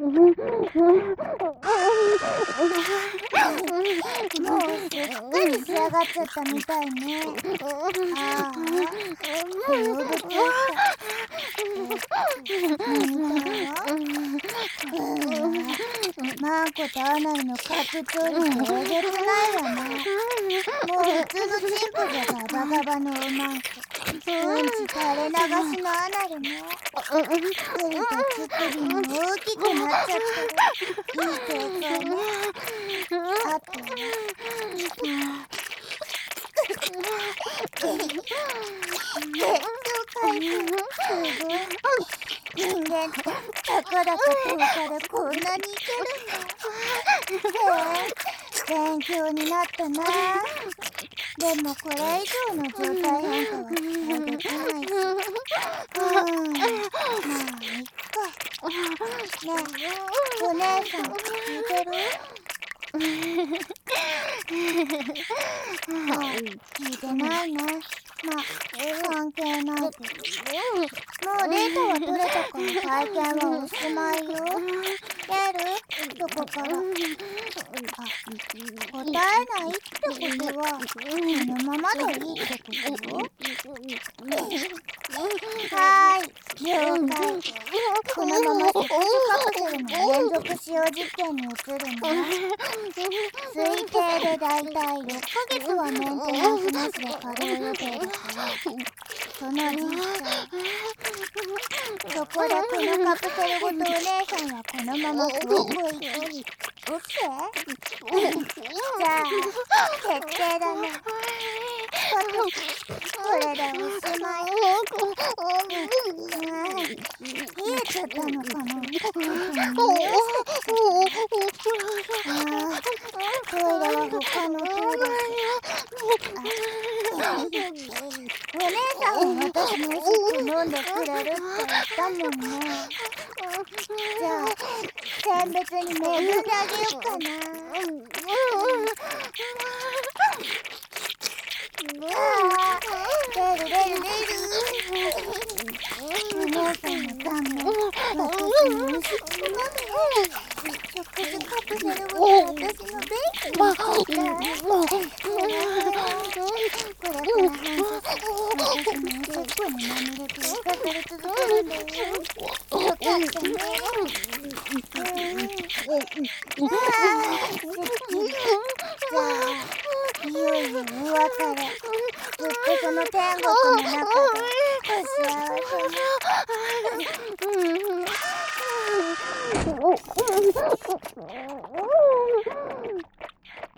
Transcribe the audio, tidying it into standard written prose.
もうすっかり仕上がっちゃったみたいね。ああ、動物った。モニターはマンコとアナルのカップ調理ってえげつないわね。もう普通のチンポじゃガバガバのマンコ、うんち垂れ流しのアナルも作りと作りも大きくなっちゃってる。いい傾向ね。あと血糖回復すごい。人間ってたかだか10日でこんなにいけるんだ。勉強になったな。でもこれ以上の状態変化は期待できないし、まあいっか。ねえ、お姉さん聞いてる？聞いてないね。まあ関係ないけど。もうデータは取れたから体験はおしまいよ。出る？どこから？答えないってことはこのままでいいってことよ。はーい、了解。このままセックスカプセルの連続使用実験に移るね。推定でだいたい6ヶ月はメンテナンスなしで稼働予定だから、その実際そこでこのカプセルごとお姉さんはこのまま高校行き OK？ じゃあ決定だね。これでおしまい。冷えちゃったのかな。トイレは他のトイレ。お姉さんは私のおしっこ飲んでくれるって言ったもんね。じゃあ選別に恵んであげよっかな。出る。お姉さんの顔面、私のおしっこまみれ。直接カプセルごと私の便器にしたい。これから反射して私のおしっこにまみれて浮かされ続けるんだよ。よかったね。すっきり。じゃあいよいよお別れ。ずっとその天国の中でお幸せに。